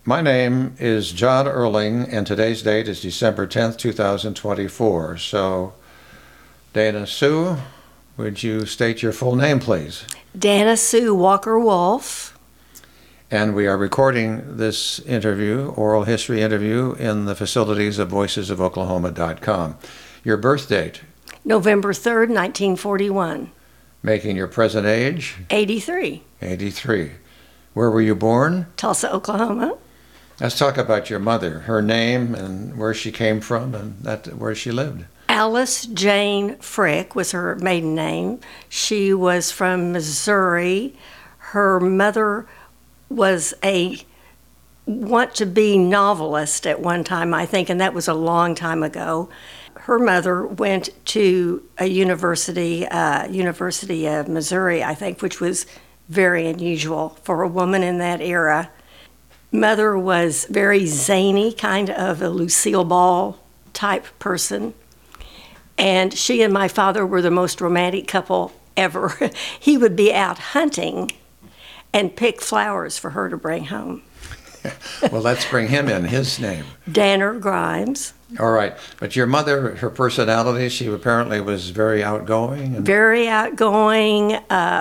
My name is John Erling, and today's date is December 10th, 2024. So, Dana Sue, would you state your full name, please? Dana Sue Walker Wolf. And we are recording this interview, oral history interview, in the facilities of voicesofoklahoma.com. Your birth date? November 3rd, 1941. Making your present age? 83. 83. Where were you born? Tulsa, Oklahoma. Let's talk about your mother, her name and where she came from and where she lived. Alice Jane Frick was her maiden name. She was from Missouri. Her mother was a want-to-be novelist at one time, I think, and that was a long time ago. Her mother went to a University of Missouri, I think, which was very unusual for a woman in that era. Mother was very zany, kind of a Lucille Ball type person. And she and my father were the most romantic couple ever. He would be out hunting and pick flowers for her to bring home. Well, let's bring him in, his name. Danner Grimes. All right. But your mother, her personality, she apparently was very outgoing. Very outgoing.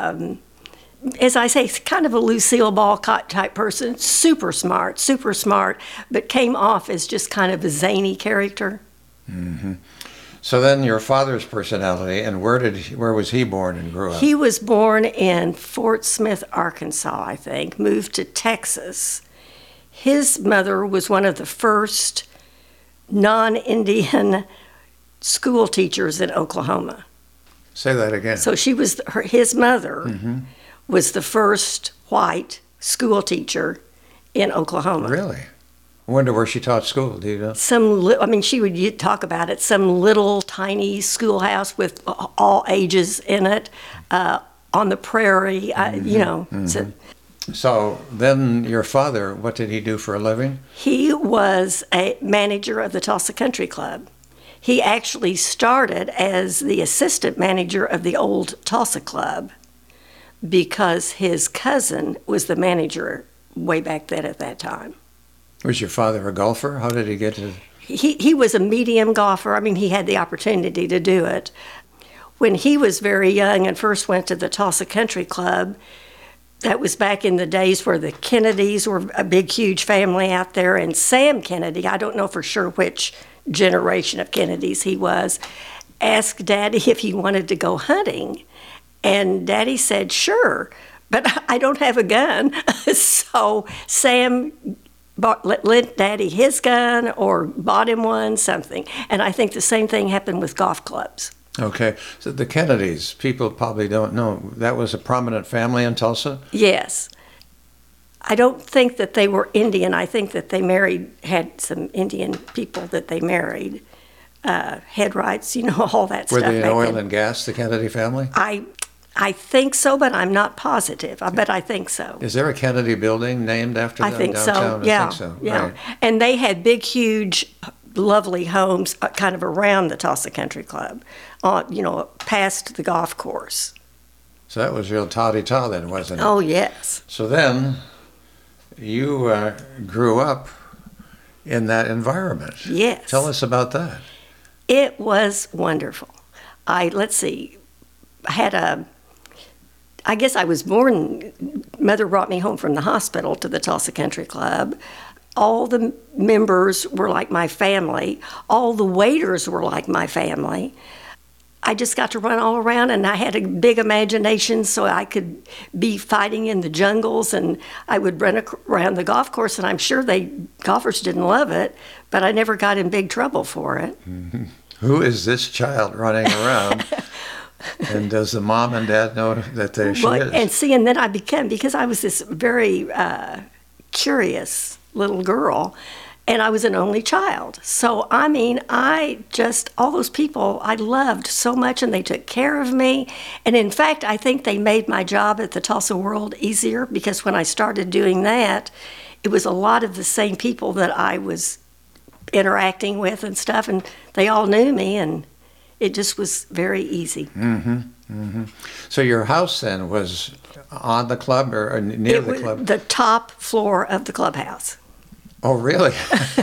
As I say, kind of a Lucille Ball type person, super smart, but came off as just kind of a zany character. Mm-hmm. So then your father's personality, and where was he born and grew up? He was born in Fort Smith, Arkansas, I think, moved to Texas. His mother was one of the first non-Indian school teachers in Oklahoma. Say that again. So she was, his mother was the first white school teacher in Oklahoma. Really? I wonder where she taught school, do you know? She would talk about it, some little tiny schoolhouse with all ages in it, on the prairie, So then your father, what did he do for a living? He was a manager of the Tulsa Country Club. He actually started as the assistant manager of the old Tulsa Club because his cousin was the manager way back then at that time. Was your father a golfer? How did he get to... He was a medium golfer. I mean, he had the opportunity to do it. When he was very young and first went to the Tulsa Country Club, that was back in the days where the Kennedys were a big, huge family out there, and Sam Kennedy, I don't know for sure which generation of Kennedys he was, asked Daddy if he wanted to go hunting. And Daddy said, sure, but I don't have a gun. So Sam lent Daddy his gun or bought him one, something. And I think the same thing happened with golf clubs. Okay, so the Kennedys, people probably don't know, that was a prominent family in Tulsa? Yes. I don't think that they were Indian. I think that they had some Indian people that they married. Headrights, all that stuff. Were they in oil and gas, the Kennedy family? I think so, but I'm not positive. But I think so. Is there a Kennedy building named after them downtown? Yeah. I think so. Yeah. Right. And they had big, huge, lovely homes kind of around the Tulsa Country Club, past the golf course. So that was real toddy-taw then, wasn't it? Oh, yes. So then you grew up in that environment. Yes. Tell us about that. It was wonderful. I guess I was born, Mother brought me home from the hospital to the Tulsa Country Club. All the members were like my family. All the waiters were like my family. I just got to run all around, and I had a big imagination, so I could be fighting in the jungles, and I would run around the golf course, and I'm sure golfers didn't love it, but I never got in big trouble for it. Mm-hmm. Who is this child running around? And does the mom and dad know that she is? And then I became, because I was this very curious little girl, and I was an only child. So, all those people I loved so much, and they took care of me. And in fact, I think they made my job at the Tulsa World easier, because when I started doing that, it was a lot of the same people that I was interacting with and stuff, and they all knew me, and it just was very easy. Mm-hmm. Mm-hmm. So your house then was on the club or near the club? The top floor of the clubhouse. Oh, really?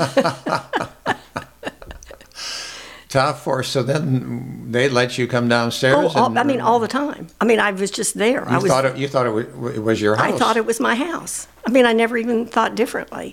Tough. Or so then they let you come downstairs? Oh, I mean, all the time. I mean, I was just there. You thought it was your house? I thought it was my house. I mean, I never even thought differently.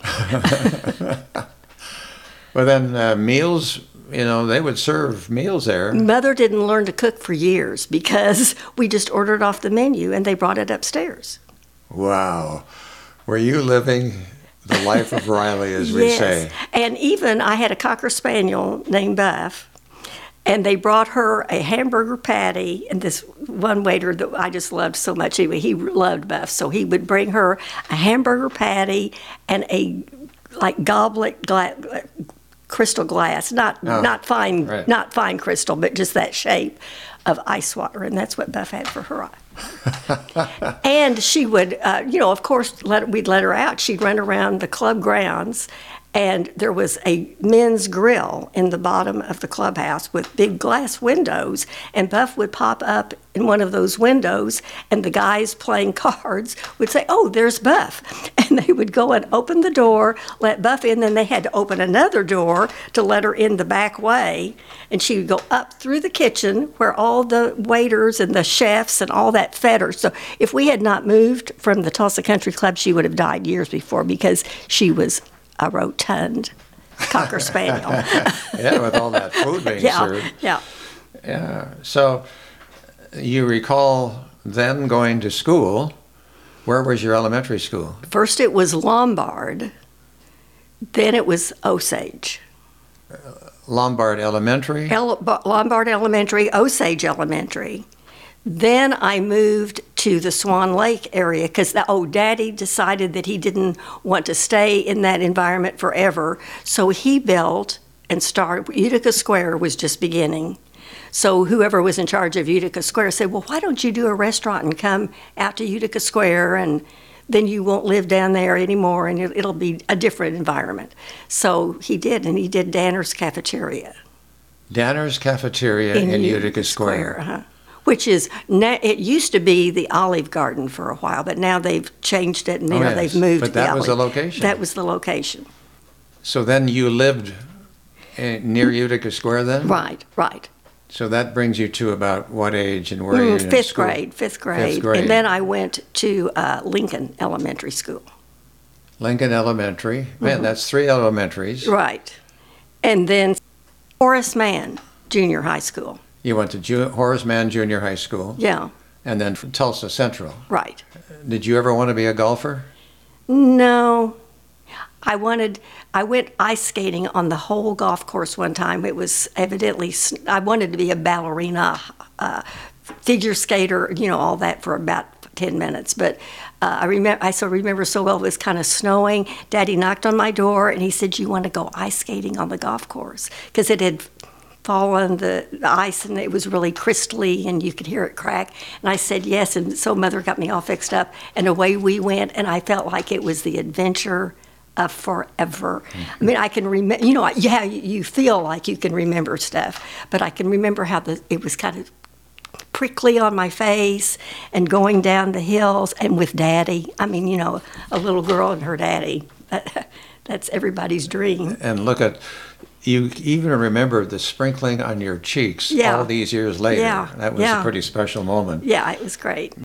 Well, then meals, they would serve meals there. Mother didn't learn to cook for years because we just ordered off the menu and they brought it upstairs. Wow. Were you living the life of Riley, as we say? And even I had a Cocker Spaniel named Buff, and they brought her a hamburger patty, and this one waiter that I just loved so much, he loved Buff, so he would bring her a hamburger patty and a goblet crystal glass, not fine, right. Not fine crystal, but just that shape of ice water, and that's what Buff had for her. And she would, of course, we'd let her out. She'd run around the club grounds, and there was a men's grill in the bottom of the clubhouse with big glass windows, and Buff would pop up in one of those windows, and the guys playing cards would say, "Oh, there's Buff." And they would go and open the door, let Buff in, then they had to open another door to let her in the back way, and she would go up through the kitchen where all the waiters and the chefs and all that fed her. So if we had not moved from the Tulsa Country Club, she would have died years before because she was a rotund Cocker Spaniel. Yeah, with all that food being served. Yeah. Yeah. So you recall then going to school. Where was your elementary school? First it was Lombard, then it was Osage. Lombard Elementary? Lombard Elementary, Osage Elementary. Then I moved to the Swan Lake area because Daddy decided that he didn't want to stay in that environment forever. So he built and started, Utica Square was just beginning. So whoever was in charge of Utica Square said, well, why don't you do a restaurant and come out to Utica Square, and then you won't live down there anymore and it'll be a different environment. So he did, and he did Danner's Cafeteria. Danner's Cafeteria in Utica Square. Uh-huh. Which is, it used to be the Olive Garden for a while, but now they've changed it and they've moved but that was the location. That was the location. So then you lived near Utica Square then? Right. So that brings you to about what age and where you in Fifth school? grade. Fifth grade. And then I went to Lincoln Elementary School. Lincoln Elementary. Man, that's 3 elementaries. Right. And then Horace Mann Junior High School. You went to Horace Mann Junior High School. Yeah. And then from Tulsa Central. Right. Did you ever want to be a golfer? No. I went ice skating on the whole golf course one time. It was evidently, I wanted to be a ballerina, figure skater, all that for about 10 minutes. But I still remember so well, it was kind of snowing. Daddy knocked on my door and he said, you want to go ice skating on the golf course? Because it had fallen the ice and it was really crystally and you could hear it crack. And I said yes, and so Mother got me all fixed up and away we went, and I felt like it was the adventure of forever. I mean, I can remember, you feel like you can remember stuff, but I can remember how it was kind of prickly on my face and going down the hills and with Daddy. I mean, a little girl and her daddy. That's everybody's dream. And look at, you even remember the sprinkling on your cheeks all these years later. Yeah. That was a pretty special moment. Yeah, it was great.